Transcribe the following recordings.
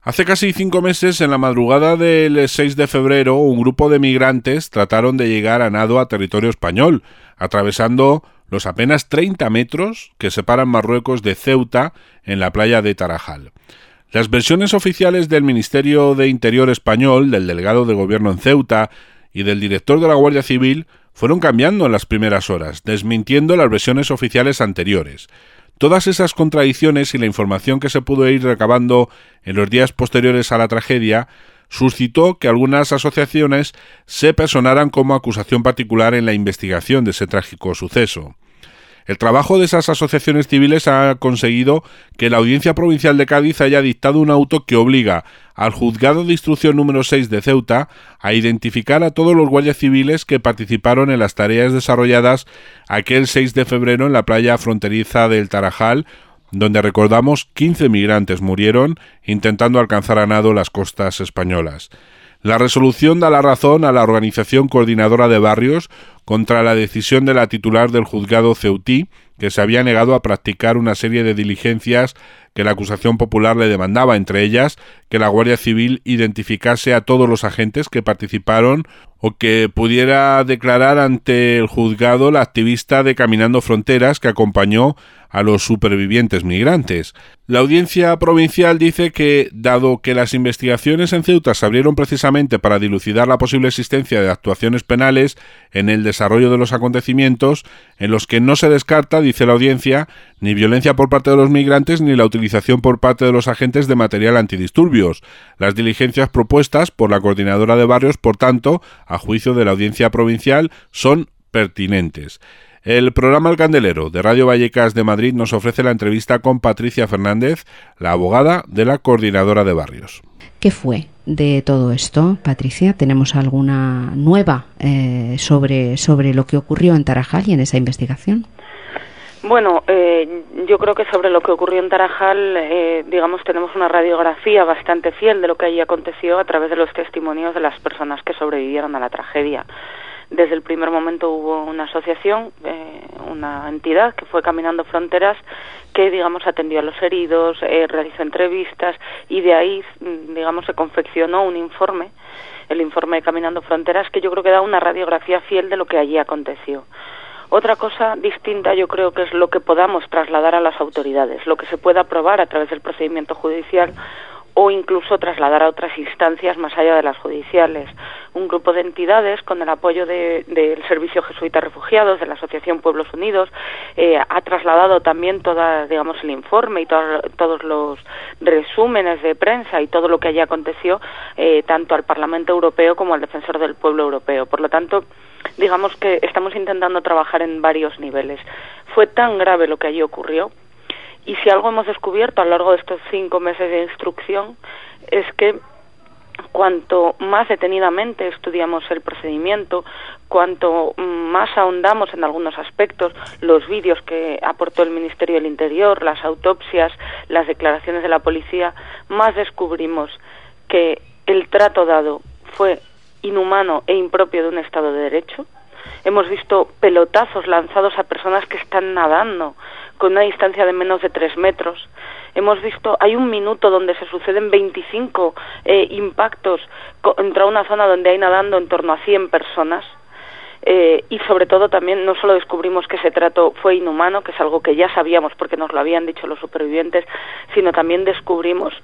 Hace casi 5 meses, en la madrugada del 6 de febrero, un grupo de migrantes trataron de llegar a nado a territorio español, atravesando los apenas 30 metros que separan Marruecos de Ceuta en la playa de Tarajal. Las versiones oficiales del Ministerio de Interior español, del delegado de gobierno en Ceuta y del director de la Guardia Civil fueron cambiando en las primeras horas, desmintiendo las versiones oficiales anteriores. Todas esas contradicciones y la información que se pudo ir recabando en los días posteriores a la tragedia suscitó que algunas asociaciones se personaran como acusación particular en la investigación de ese trágico suceso. El trabajo de esas asociaciones civiles ha conseguido que la Audiencia Provincial de Cádiz haya dictado un auto que obliga al Juzgado de Instrucción número 6 de Ceuta a identificar a todos los guardias civiles que participaron en las tareas desarrolladas aquel 6 de febrero en la playa fronteriza del Tarajal, donde, recordamos, 15 migrantes murieron intentando alcanzar a nado las costas españolas. La resolución da la razón a la Organización Coordinadora de Barrios contra la decisión de la titular del juzgado ceutí, que se había negado a practicar una serie de diligencias que la acusación popular le demandaba, entre ellas que la Guardia Civil identificase a todos los agentes que participaron o que pudiera declarar ante el juzgado la activista de Caminando Fronteras que acompañó a los supervivientes migrantes. La Audiencia Provincial dice que, dado que las investigaciones en Ceuta se abrieron precisamente para dilucidar la posible existencia de actuaciones penales en el desarrollo de los acontecimientos, en los que no se descarta, dice la Audiencia, ni violencia por parte de los migrantes ni la utilización por parte de los agentes de material antidisturbios. Las diligencias propuestas por la Coordinadora de Barrios, por tanto, a juicio de la Audiencia Provincial, son pertinentes. El programa El Candelero de Radio Vallecas de Madrid nos ofrece la entrevista con Patricia Fernández, la abogada de la Coordinadora de Barrios. ¿Qué fue de todo esto, Patricia? ¿Tenemos alguna nueva sobre lo que ocurrió en Tarajal y en esa investigación? Bueno, yo creo que sobre lo que ocurrió en Tarajal, tenemos una radiografía bastante fiel de lo que allí aconteció a través de los testimonios de las personas que sobrevivieron a la tragedia. Desde el primer momento hubo una asociación, una entidad que fue Caminando Fronteras, que, atendió a los heridos, realizó entrevistas y de ahí, se confeccionó un informe, el informe de Caminando Fronteras, que yo creo que da una radiografía fiel de lo que allí aconteció. Otra cosa distinta yo creo que es lo que podamos trasladar a las autoridades, lo que se pueda probar a través del procedimiento judicial o incluso trasladar a otras instancias más allá de las judiciales. Un grupo de entidades, con el apoyo del Servicio Jesuita Refugiados, de la Asociación Pueblos Unidos, ha trasladado también el informe y todos los resúmenes de prensa y todo lo que allí aconteció, tanto al Parlamento Europeo como al Defensor del Pueblo Europeo. Por lo tanto, digamos que estamos intentando trabajar en varios niveles. Fue tan grave lo que allí ocurrió, y si algo hemos descubierto a lo largo de estos 5 meses de instrucción es que cuanto más detenidamente estudiamos el procedimiento, cuanto más ahondamos en algunos aspectos, los vídeos que aportó el Ministerio del Interior, las autopsias, las declaraciones de la policía, más descubrimos que el trato dado fue inhumano e impropio de un Estado de Derecho. Hemos visto pelotazos lanzados a personas que están nadando con una distancia de menos de 3 metros. Hemos visto, hay un minuto donde se suceden 25 impactos contra una zona donde hay nadando en torno a 100 personas. Y sobre todo también no solo descubrimos que ese trato fue inhumano, que es algo que ya sabíamos porque nos lo habían dicho los supervivientes, sino también descubrimos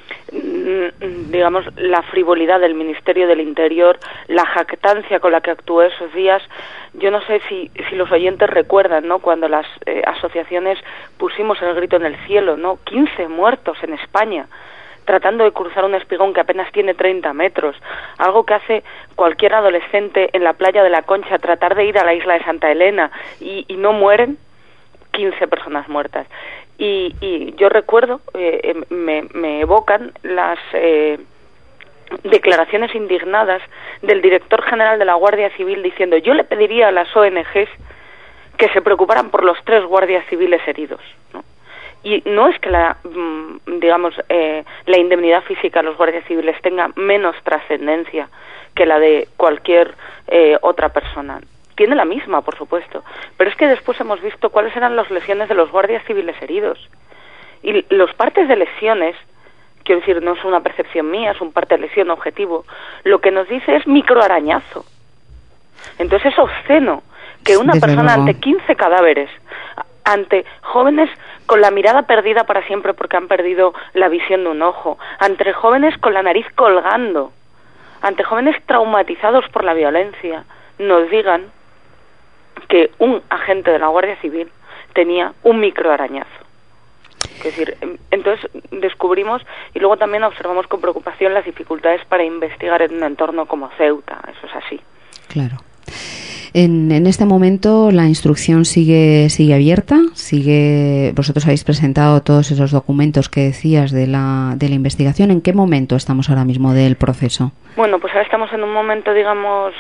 la frivolidad del Ministerio del Interior, la jactancia con la que actuó esos días. Yo no sé si los oyentes recuerdan, ¿no?, cuando las asociaciones pusimos el grito en el cielo, ¿no?, 15 muertos en España tratando de cruzar un espigón que apenas tiene 30 metros, algo que hace cualquier adolescente en la playa de la Concha, tratar de ir a la isla de Santa Elena y no mueren. 15 personas muertas. Y yo recuerdo, me evocan las declaraciones indignadas del director general de la Guardia Civil diciendo: yo le pediría a las ONGs que se preocuparan por los 3 guardias civiles heridos, ¿no? Y no es que la indemnidad física a los guardias civiles tenga menos trascendencia que la de cualquier otra persona. Tiene la misma, por supuesto, pero es que después hemos visto cuáles eran las lesiones de los guardias civiles heridos. Y los partes de lesiones quiero decir, no es una percepción mía, es un parte de lesión objetivo, lo que nos dice es microarañazo. Entonces es obsceno que una persona ante 15 cadáveres, ante jóvenes con la mirada perdida para siempre porque han perdido la visión de un ojo, ante jóvenes con la nariz colgando, ante jóvenes traumatizados por la violencia, nos digan que un agente de la Guardia Civil tenía un microarañazo. Es decir, entonces descubrimos y luego también observamos con preocupación las dificultades para investigar en un entorno como Ceuta, eso es así. Claro. En este momento la instrucción sigue abierta, vosotros habéis presentado todos esos documentos que decías de la investigación. ¿En qué momento estamos ahora mismo del proceso? Bueno, pues ahora estamos en un momento, digamos,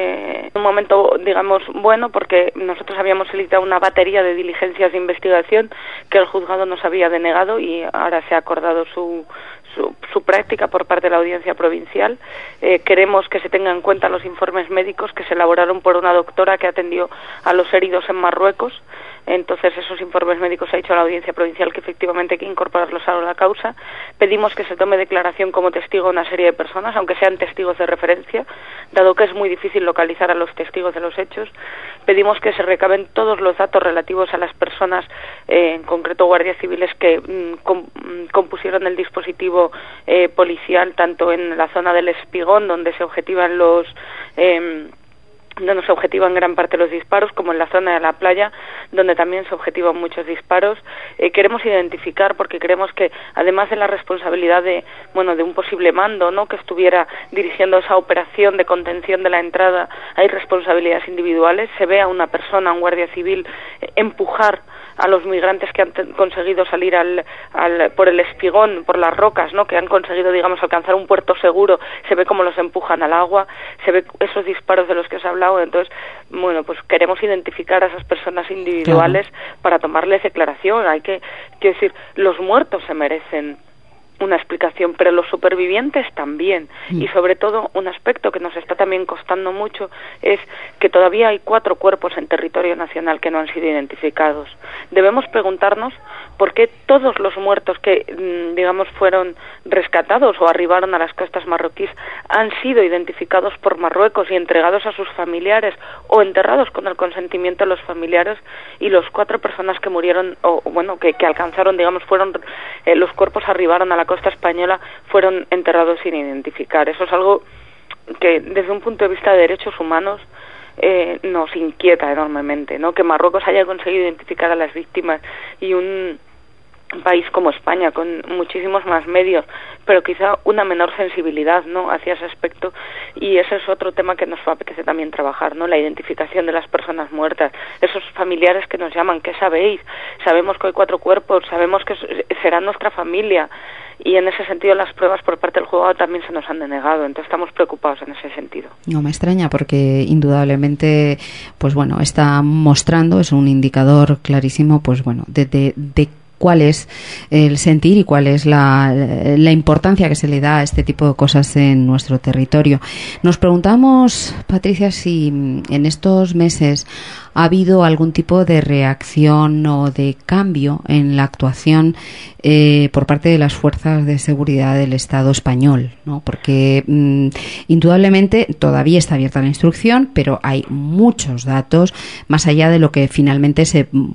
bueno, porque nosotros habíamos solicitado una batería de diligencias de investigación que el juzgado nos había denegado y ahora se ha acordado su práctica por parte de la Audiencia Provincial. Queremos que se tengan en cuenta los informes médicos que se elaboraron por una doctora que atendió a los heridos en Marruecos. Entonces esos informes médicos ha dicho a la Audiencia Provincial que efectivamente hay que incorporarlos a la causa. Pedimos que se tome declaración como testigo una serie de personas, aunque sean testigos de referencia, dado que es muy difícil localizar a los testigos de los hechos. Pedimos que se recaben todos los datos relativos a las personas, en concreto guardias civiles, que compusieron el dispositivo policial, tanto en la zona del Espigón, donde se objetivan donde se objetivan gran parte de los disparos, como en la zona de la playa, donde también se objetivan muchos disparos. Queremos identificar, porque creemos que además de la responsabilidad de un posible mando, ¿no?, que estuviera dirigiendo esa operación de contención de la entrada, hay responsabilidades individuales. Se ve a una persona, un guardia civil, empujar a los migrantes que han conseguido salir por el Espigón, por las rocas, ¿no?, que han conseguido, digamos, alcanzar un puerto seguro. Se ve cómo los empujan al agua, se ve esos disparos de los que os he hablado. Entonces, pues queremos identificar a esas personas individuales, claro, para tomarles declaración. Quiero decir, los muertos se merecen una explicación, pero los supervivientes también. Y sobre todo, un aspecto que nos está también costando mucho es que todavía hay 4 cuerpos en territorio nacional que no han sido identificados. Debemos preguntarnos por qué todos los muertos que, fueron rescatados o arribaron a las costas marroquíes han sido identificados por Marruecos y entregados a sus familiares o enterrados con el consentimiento de los familiares, y los 4 personas que murieron que alcanzaron, fueron los cuerpos arribaron a la costa española, fueron enterrados sin identificar. Eso es algo que desde un punto de vista de derechos humanos nos inquieta enormemente, ¿no? Que Marruecos haya conseguido identificar a las víctimas y un país como España, con muchísimos más medios, pero quizá una menor sensibilidad, ¿no?, hacia ese aspecto. Y ese es otro tema que nos apetece también trabajar, ¿no?, la identificación de las personas muertas. Esos familiares que nos llaman, ¿qué sabéis? Sabemos que hay 4 cuerpos, sabemos que será nuestra familia, y en ese sentido las pruebas por parte del juzgado también se nos han denegado. Entonces estamos preocupados en ese sentido. No me extraña, porque indudablemente está mostrando, es un indicador clarísimo, de cuál es el sentir y cuál es la importancia que se le da a este tipo de cosas en nuestro territorio. Nos preguntamos, Patricia, si en estos meses ha habido algún tipo de reacción o de cambio en la actuación por parte de las fuerzas de seguridad del Estado español, ¿no? Porque indudablemente todavía está abierta la instrucción, pero hay muchos datos más allá de lo que finalmente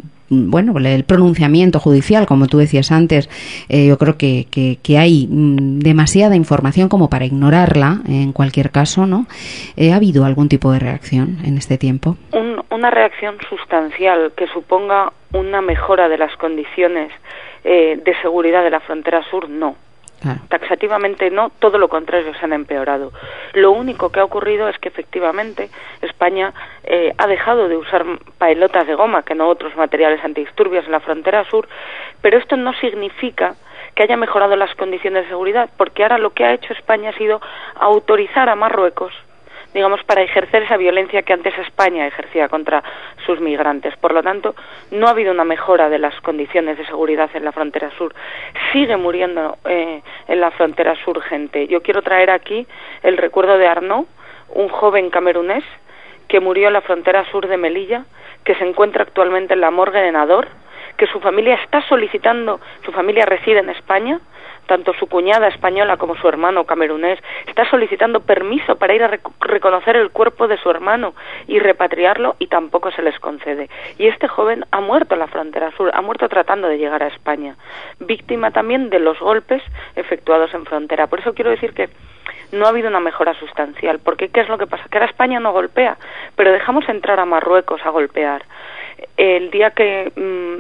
el pronunciamiento judicial, como tú decías antes. Yo creo que hay demasiada información como para ignorarla en cualquier caso, ¿no? ¿Ha habido algún tipo de reacción en este tiempo? Una reacción sustancial que suponga una mejora de las condiciones de seguridad de la frontera sur, no. Claro. Taxativamente no, todo lo contrario, se han empeorado. Lo único que ha ocurrido es que efectivamente España ha dejado de usar pelotas de goma, que no otros materiales antidisturbios en la frontera sur, pero esto no significa que haya mejorado las condiciones de seguridad, porque ahora lo que ha hecho España ha sido autorizar a Marruecos, para ejercer esa violencia que antes España ejercía contra sus migrantes. Por lo tanto, no ha habido una mejora de las condiciones de seguridad en la frontera sur. Sigue muriendo en la frontera sur gente. Yo quiero traer aquí el recuerdo de Arnaud, un joven camerunés que murió en la frontera sur de Melilla, que se encuentra actualmente en la morgue de Nador, que su familia está solicitando, su familia reside en España, tanto su cuñada española como su hermano camerunés, está solicitando permiso para ir a reconocer el cuerpo de su hermano y repatriarlo, y tampoco se les concede. Y este joven ha muerto en la frontera sur, ha muerto tratando de llegar a España, víctima también de los golpes efectuados en frontera. Por eso quiero decir que no ha habido una mejora sustancial, porque ¿qué es lo que pasa? Que ahora España no golpea, pero dejamos entrar a Marruecos a golpear. El día que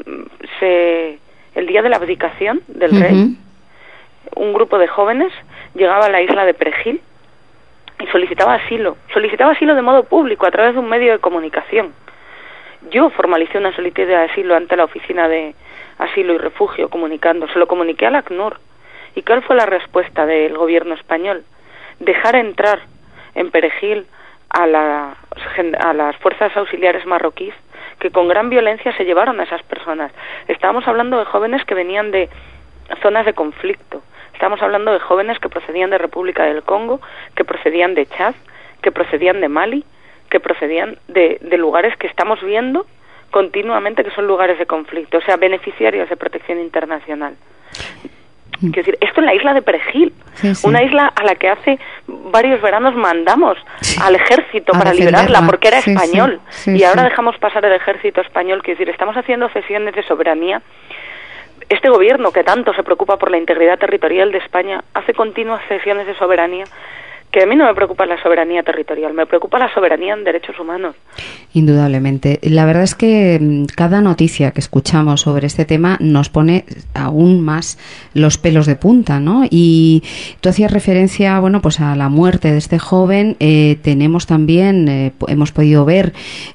el día de la abdicación del rey, un grupo de jóvenes llegaba a la isla de Perejil y solicitaba asilo de modo público a través de un medio de comunicación. Yo formalicé una solicitud de asilo ante la Oficina de Asilo y Refugio, se lo comuniqué al ACNUR. ¿Y cuál fue la respuesta del gobierno español? Dejar entrar en Perejil a las fuerzas auxiliares marroquíes, que con gran violencia se llevaron a esas personas. Estábamos hablando de jóvenes que venían de zonas de conflicto. Estamos hablando de jóvenes que procedían de República del Congo, que procedían de Chad, que procedían de Mali, que procedían de lugares que estamos viendo continuamente que son lugares de conflicto, o sea, beneficiarios de protección internacional. Quiero decir, esto en la isla de Perejil, una isla a la que hace varios veranos mandamos al ejército para liberarla, porque era español, y ahora dejamos pasar el ejército español. Quiero decir, estamos haciendo cesiones de soberanía. Este gobierno, que tanto se preocupa por la integridad territorial de España, hace continuas cesiones de soberanía, que a mí no me preocupa la soberanía territorial, me preocupa la soberanía en derechos humanos. Indudablemente. La verdad es que cada noticia que escuchamos sobre este tema nos pone aún más los pelos de punta, ¿no? Y tú hacías referencia, bueno, pues a la muerte de este joven. Tenemos también, hemos podido ver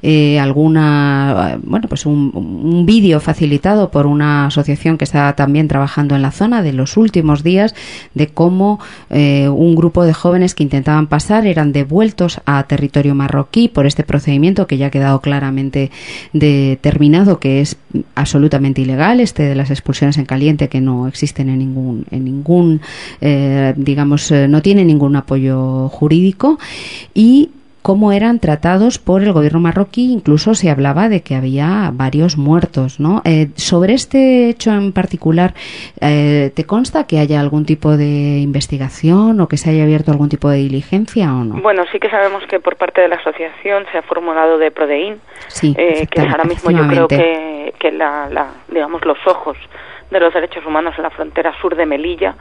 pues un vídeo facilitado por una asociación que está también trabajando en la zona de los últimos días, de cómo un grupo de jóvenes que intentaban pasar eran devueltos a territorio marroquí por este procedimiento que ya ha quedado claramente determinado que es absolutamente ilegal, de las expulsiones en caliente, que no existen en ningún no tiene ningún apoyo jurídico, y cómo eran tratados por el gobierno marroquí. Incluso se hablaba de que había varios muertos, ¿no? Sobre este hecho en particular, ¿te consta que haya algún tipo de investigación o que se haya abierto algún tipo de diligencia o no? Bueno, sí que sabemos que por parte de la asociación se ha formulado de Prodeín, que es ahora mismo, yo creo que digamos, los ojos de los derechos humanos en la frontera sur de Melilla,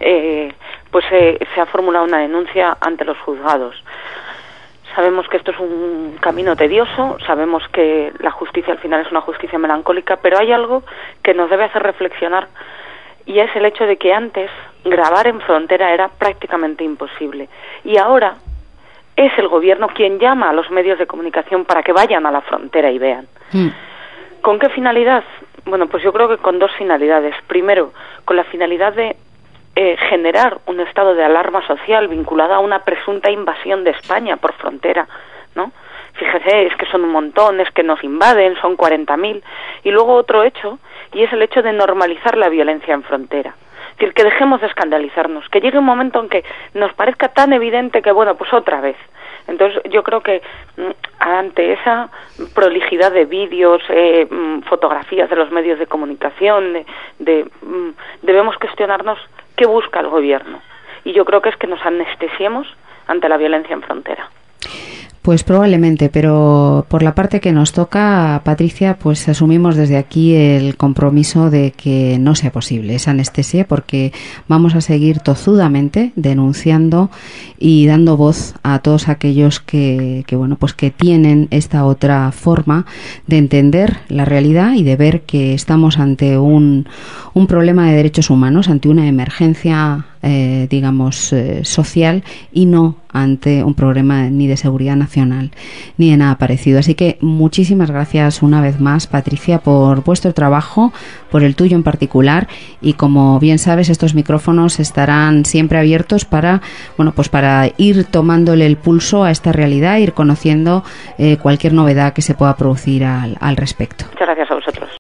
pues se ha formulado una denuncia ante los juzgados. Sabemos que esto es un camino tedioso, sabemos que la justicia al final es una justicia melancólica, pero hay algo que nos debe hacer reflexionar, y es el hecho de que antes grabar en frontera era prácticamente imposible, y ahora es el gobierno quien llama a los medios de comunicación para que vayan a la frontera y vean. ¿Con qué finalidad? Bueno, pues yo creo que con dos finalidades. Primero, con la finalidad de generar un estado de alarma social vinculada a una presunta invasión de España por frontera, ¿no? Fíjese, es que son un montón, es que nos invaden, son 40.000. Y luego otro hecho, y es el hecho de normalizar la violencia en frontera. Es decir, que dejemos de escandalizarnos, que llegue un momento en que nos parezca tan evidente que, bueno, pues otra vez. Entonces yo creo que ante esa prolijidad de vídeos, fotografías de los medios de comunicación, debemos cuestionarnos qué busca el gobierno. Y yo creo que es que nos anestesiemos ante la violencia en frontera. Pues probablemente, pero por la parte que nos toca, Patricia, pues asumimos desde aquí el compromiso de que no sea posible esa anestesia, porque vamos a seguir tozudamente denunciando y dando voz a todos aquellos que tienen esta otra forma de entender la realidad y de ver que estamos ante un problema de derechos humanos, ante una emergencia social, y no ante un problema ni de seguridad nacional ni de nada parecido. Así que muchísimas gracias una vez más, Patricia, por vuestro trabajo, por el tuyo en particular, y como bien sabes, estos micrófonos estarán siempre abiertos para ir tomándole el pulso a esta realidad, ir conociendo cualquier novedad que se pueda producir al respecto. Muchas gracias a